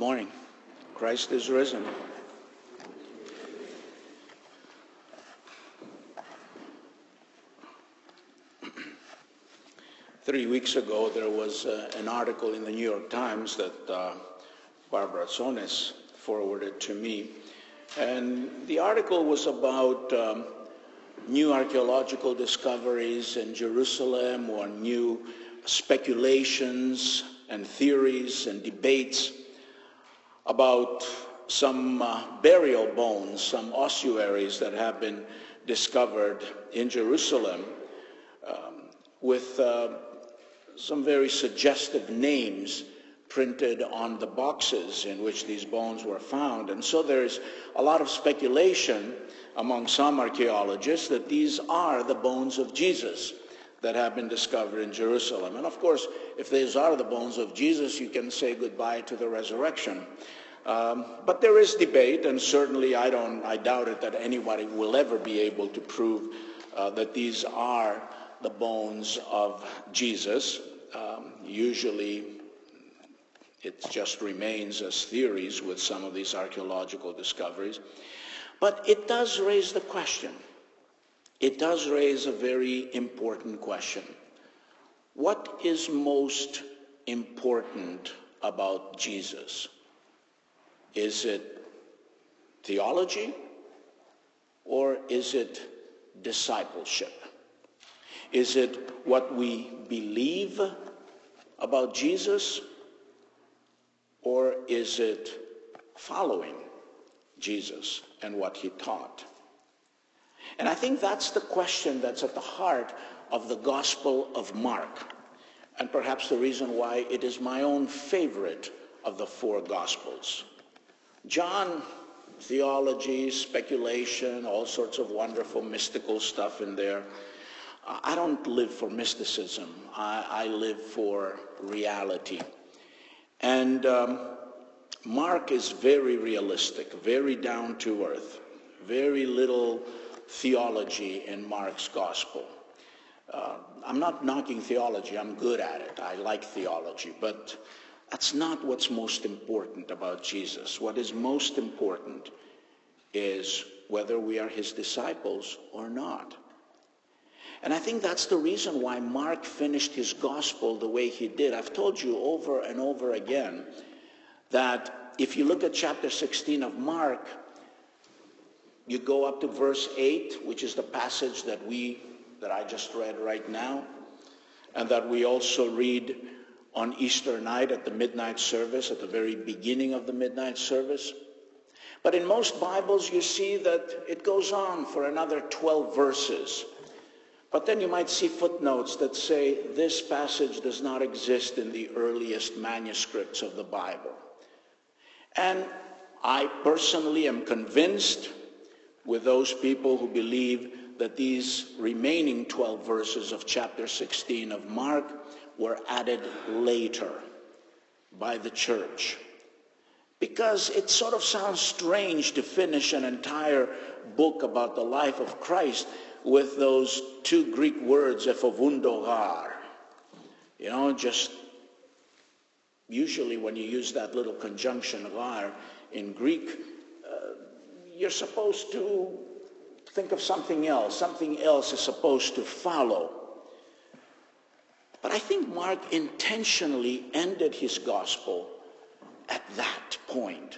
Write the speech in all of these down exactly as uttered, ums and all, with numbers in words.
morning. Christ is risen. Three weeks ago, there was uh, an article in the New York Times that uh, Barbara Sones forwarded to me. And the article was about um, new archaeological discoveries in Jerusalem, or new speculations and theories and debates about some uh, burial bones, some ossuaries that have been discovered in Jerusalem um, with uh, some very suggestive names printed on the boxes in which these bones were found. And so there's a lot of speculation among some archaeologists that these are the bones of Jesus that have been discovered in Jerusalem. And of course, if these are the bones of Jesus, you can say goodbye to the resurrection. Um, but there is debate, and certainly I don't, I doubt it that anybody will ever be able to prove uh, that these are the bones of Jesus. Um, usually, it just remains as theories with some of these archaeological discoveries. But it does raise the question. It does raise a very important question. What is most important about Jesus? Is it theology, or is it discipleship? Is it what we believe about Jesus, or is it following Jesus and what he taught? And I think that's the question that's at the heart of the Gospel of Mark, and perhaps the reason why it is my own favorite of the four Gospels. John, theology, speculation, all sorts of wonderful mystical stuff in there. I don't live for mysticism. I, I live for reality. And um, Mark is very realistic, very down to earth, very little theology in Mark's gospel. Uh, I'm not knocking theology. I'm good at it. I like theology. But that's not what's most important about Jesus. What is most important is whether we are his disciples or not. And I think that's the reason why Mark finished his gospel the way he did. I've told you over and over again that if you look at chapter sixteen of Mark, you go up to verse eight, which is the passage that we, that I just read right now, and that we also read on Easter night at the midnight service, at the very beginning of the midnight service. But in most Bibles, you see that it goes on for another twelve verses. But then you might see footnotes that say this passage does not exist in the earliest manuscripts of the Bible. And I personally am convinced, with those people who believe that these remaining twelve verses of chapter sixteen of Mark were added later by the church. Because it sort of sounds strange to finish an entire book about the life of Christ with those two Greek words, ephevundogar. You know, just usually when you use that little conjunction gar in Greek, uh, you're supposed to think of something else. Something else is supposed to follow. But I think Mark intentionally ended his gospel at that point,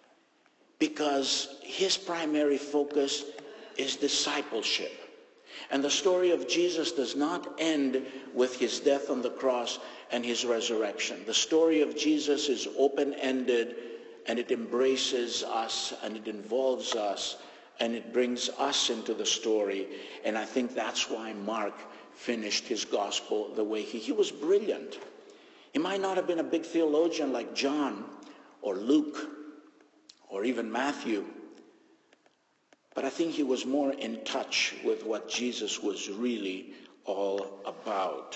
because his primary focus is discipleship. And the story of Jesus does not end with his death on the cross and his resurrection. The story of Jesus is open-ended, and it embraces us, and it involves us, and it brings us into the story. And I think that's why Mark finished his gospel the way he, he was brilliant. He might not have been a big theologian like John or Luke or even Matthew, but I think he was more in touch with what Jesus was really all about.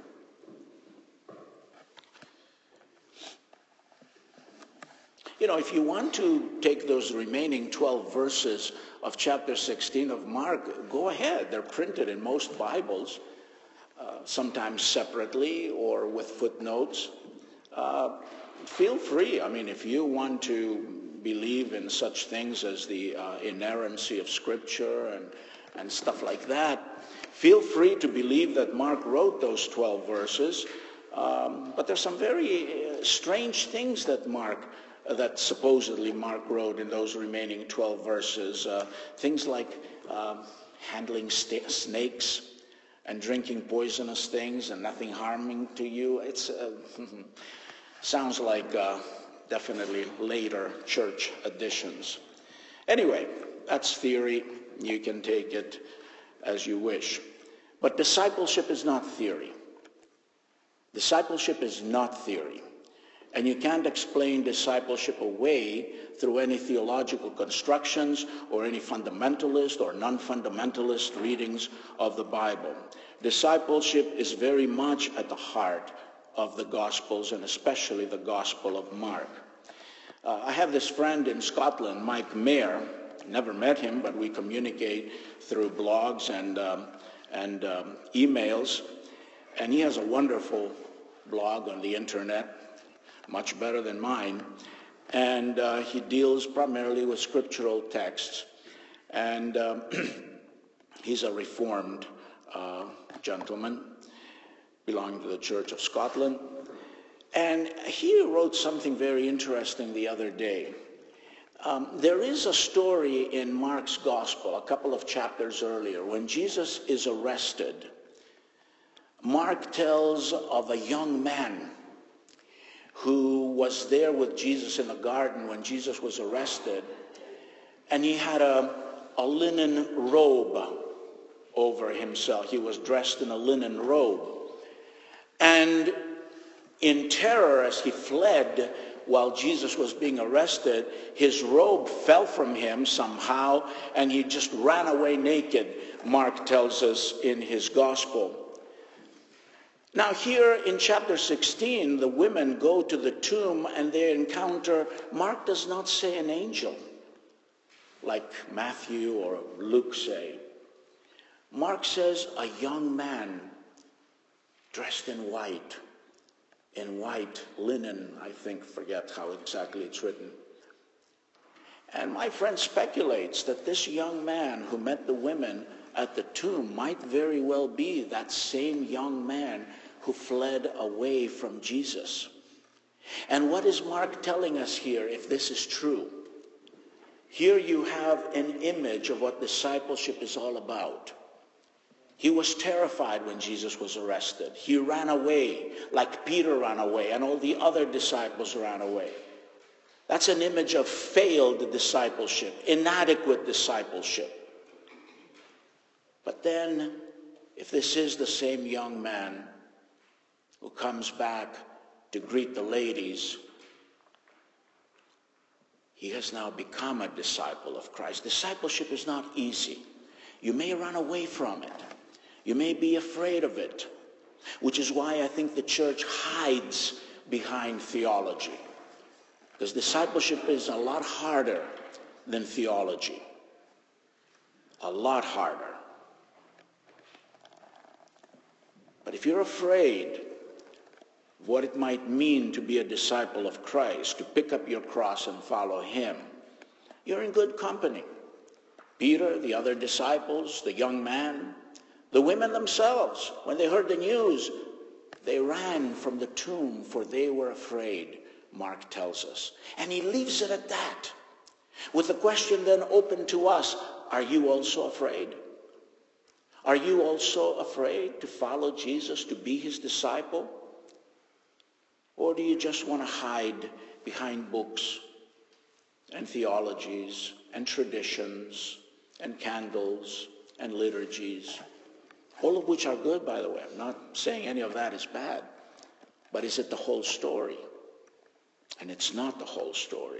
You know, if you want to take those remaining twelve verses of chapter sixteen of Mark, go ahead. They're printed in most Bibles, uh, sometimes separately or with footnotes. Uh, feel free. I mean, if you want to believe in such things as the uh, inerrancy of Scripture and, and stuff like that, feel free to believe that Mark wrote those twelve verses. Um, but there's some very uh, strange things that Mark, uh, that supposedly Mark wrote in those remaining twelve verses. Uh, things like uh, handling st- snakes and drinking poisonous things and nothing harming to you. It's uh, sounds like uh, definitely later church additions. Anyway, that's theory. You can take it as you wish. But discipleship is not theory. Discipleship is not theory. And you can't explain discipleship away through any theological constructions or any fundamentalist or non-fundamentalist readings of the Bible. Discipleship is very much at the heart of the Gospels, and especially the Gospel of Mark. Uh, I have this friend in Scotland, Mike Mayer. Never met him, but we communicate through blogs and, um, and um, emails. And he has a wonderful blog on the internet, much better than mine. And uh, he deals primarily with scriptural texts. And um, he's a Reformed uh, gentleman belonging to the Church of Scotland. And he wrote something very interesting the other day. Um, there is a story in Mark's Gospel, a couple of chapters earlier, when Jesus is arrested. Mark tells of a young man who was there with Jesus in the garden when Jesus was arrested, and he had a, a linen robe over himself. He was dressed in a linen robe. And in terror, as he fled while Jesus was being arrested, his robe fell from him somehow, and he just ran away naked, Mark tells us in his gospel. Now here in chapter sixteen, the women go to the tomb and they encounter, Mark does not say an angel, like Matthew or Luke say. Mark says a young man dressed in white, in white linen, I think, forget how exactly it's written. And my friend speculates that this young man who met the women at the tomb might very well be that same young man who fled away from Jesus. And what is Mark telling us here, if this is true? Here you have an image of what discipleship is all about. He was terrified when Jesus was arrested. He ran away like Peter ran away and all the other disciples ran away. That's an image of failed discipleship, inadequate discipleship. But then, if this is the same young man who comes back to greet the ladies, he has now become a disciple of Christ. Discipleship is not easy. You may run away from it. You may be afraid of it, which is why I think the church hides behind theology. Because discipleship is a lot harder than theology. A lot harder. But if you're afraid of what it might mean to be a disciple of Christ, to pick up your cross and follow him, you're in good company. Peter, the other disciples, the young man, the women themselves, when they heard the news, they ran from the tomb, for they were afraid, Mark tells us. And he leaves it at that, with the question then open to us, are you also afraid? Are you also afraid to follow Jesus, to be his disciple? Or do you just want to hide behind books and theologies and traditions and candles and liturgies? All of which are good, by the way. I'm not saying any of that is bad. But is it the whole story? And it's not the whole story.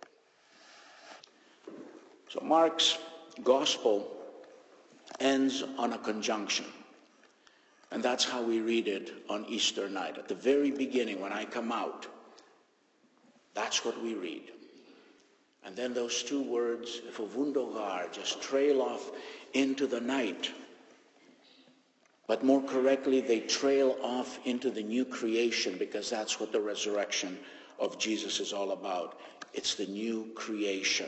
So Mark's gospel ends on a conjunction. And that's how we read it on Easter night. At the very beginning, when I come out, that's what we read. And then those two words, verwunderbar, just trail off into the night. But more correctly, they trail off into the new creation, because that's what the resurrection of Jesus is all about. It's the new creation.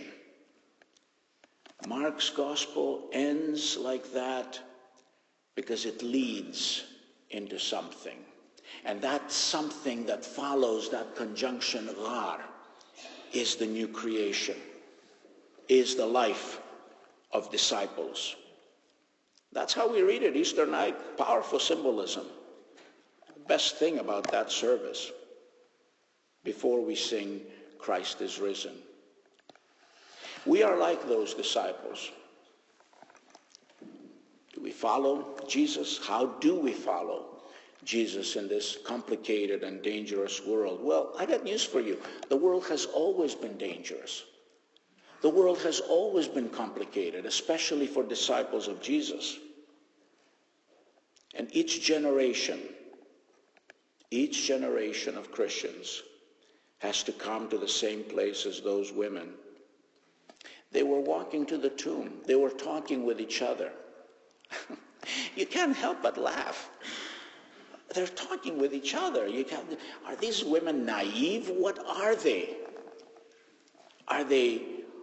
Mark's gospel ends like that because it leads into something. And that something that follows that conjunction rar is the new creation, is the life of disciples. That's how we read it Easter night. Powerful symbolism. The best thing about that service before we sing Christ is risen. We are like those disciples. Do we follow Jesus? How do we follow Jesus in this complicated and dangerous world? Well, I got news for you. The world has always been dangerous. The world has always been complicated, especially for disciples of Jesus. And each generation, each generation of Christians has to come to the same place as those women. They were walking to the tomb. They were talking with each other. You can't help but laugh. They're talking with each other. You can't, are these women naive? What are they? Are they,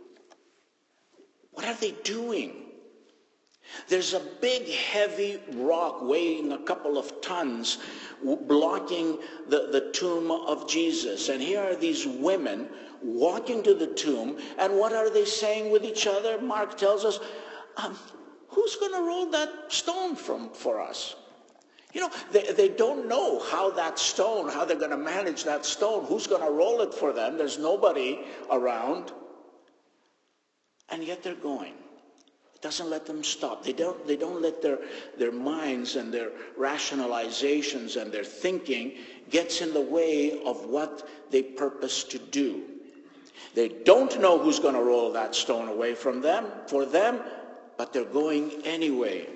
what are they doing? There's a big, heavy rock weighing a couple of tons blocking the, the tomb of Jesus. And here are these women walking to the tomb. And what are they saying with each other? Mark tells us, um, who's going to roll that stone from for us? You know, they, they don't know how that stone, how they're going to manage that stone. Who's going to roll it for them? There's nobody around. And yet they're going. It doesn't let them stop. They don't, they don't let their, their minds and their rationalizations and their thinking gets in the way of what they purpose to do. They don't know who's going to roll that stone away from them, for them, but they're going anyway.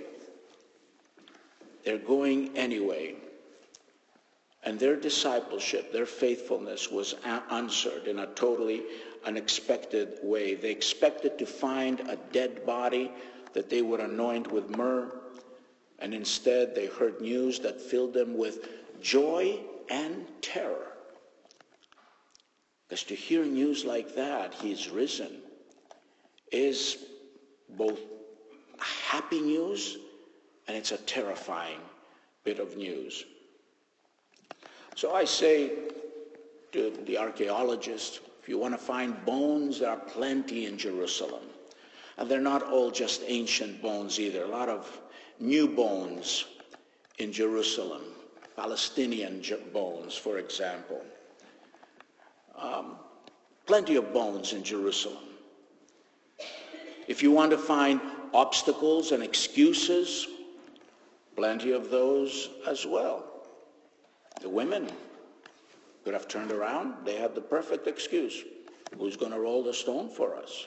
They're going anyway. And their discipleship, their faithfulness was answered in a totally unexpected way. They expected to find a dead body that they would anoint with myrrh, and instead they heard news that filled them with joy and terror. Because to hear news like that, he's risen, is both happy news and it's a terrifying bit of news. So I say to the archaeologists, if you want to find bones, there are plenty in Jerusalem. And they're not all just ancient bones either. A lot of new bones in Jerusalem. Palestinian bones, for example. Um, plenty of bones in Jerusalem. If you want to find obstacles and excuses, plenty of those as well. The women could have turned around. They had the perfect excuse. Who's going to roll the stone for us?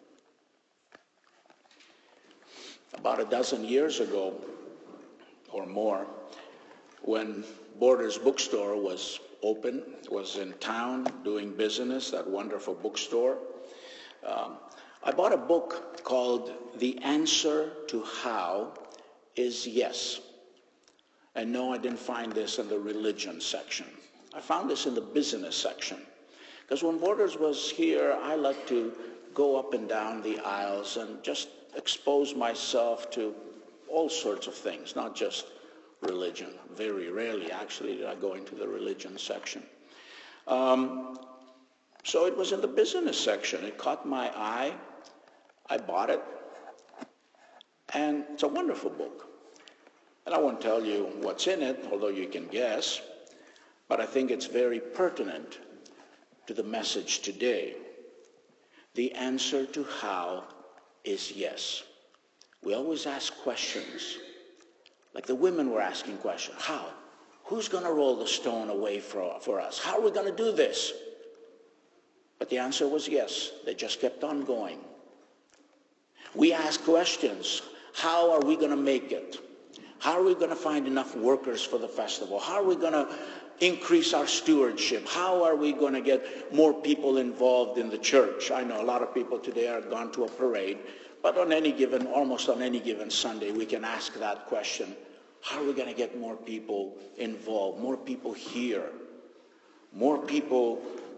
About a dozen years ago or more, when Borders Bookstore was open, was in town doing business, that wonderful bookstore, um, I bought a book called The Answer to How is Yes. And no, I didn't find this in the religion section. I found this in the business section. Because when Borders was here, I like to go up and down the aisles and just expose myself to all sorts of things, not just religion. Very rarely, actually, did I go into the religion section. Um, so it was in the business section. It caught my eye. I bought it. And it's a wonderful book. And I won't tell you what's in it, although you can guess. But I think it's very pertinent to the message today. The answer to how is yes. We always ask questions. Like the women were asking questions. How? Who's going to roll the stone away for, for us? How are we going to do this? But the answer was yes. They just kept on going. We ask questions. How are we going to make it? How are we going to find enough workers for the festival? How are we going to increase our stewardship? How are we going to get more people involved in the church? I know a lot of people today are gone to a parade, but on any given, almost on any given Sunday, we can ask that question. How are we going to get more people involved, more people here, more people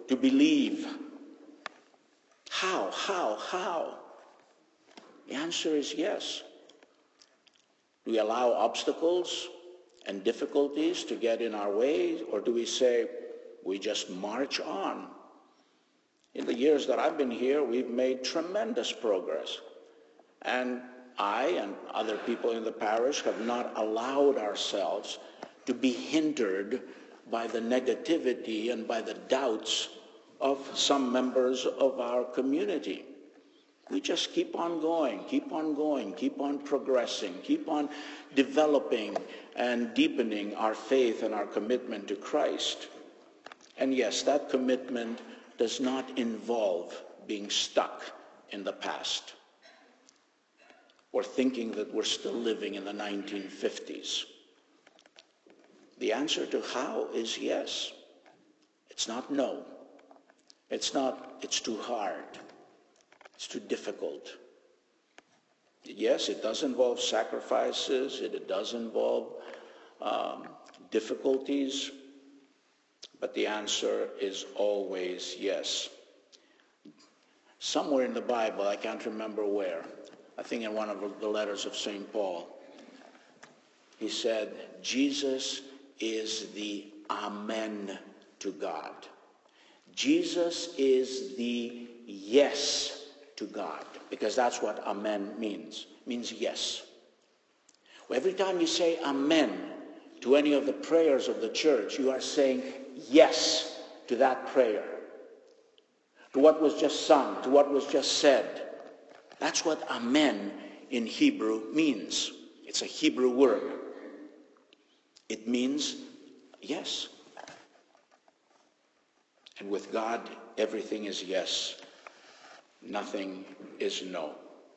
to believe. How, how, how? The answer is yes. Do we allow obstacles and difficulties to get in our way, or do we say we just march on? In the years that I've been here, we've made tremendous progress. And I and other people in the parish have not allowed ourselves to be hindered by the negativity and by the doubts of some members of our community. We just keep on going, keep on going, keep on progressing, keep on developing and deepening our faith and our commitment to Christ. And yes, that commitment does not involve being stuck in the past or thinking that we're still living in the nineteen fifties. The answer to how is yes. It's not no. It's not, it's too hard. It's too difficult. Yes, it does involve sacrifices. It, it does involve um, difficulties. But the answer is always yes. Somewhere in the Bible, I can't remember where, I think in one of the letters of Saint Paul, he said, Jesus is the Amen to God. Jesus is the yes to God, because that's what Amen means. It means yes. Every time you say Amen to any of the prayers of the church, you are saying yes to that prayer, to what was just sung, to what was just said. That's what Amen in Hebrew means. It's a Hebrew word. It means yes. And with God, everything is yes. Nothing is no.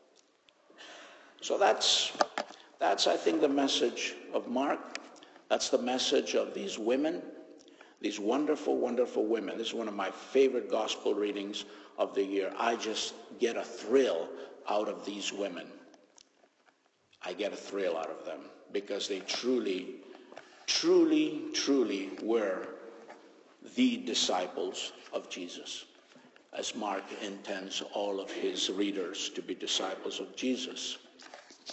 So that's, that's, I think, the message of Mark. That's the message of these women, these wonderful, wonderful women. This is one of my favorite gospel readings of the year. I just get a thrill out of these women. I get a thrill out of them because they truly, truly, truly were the disciples of Jesus, as Mark intends all of his readers to be disciples of Jesus.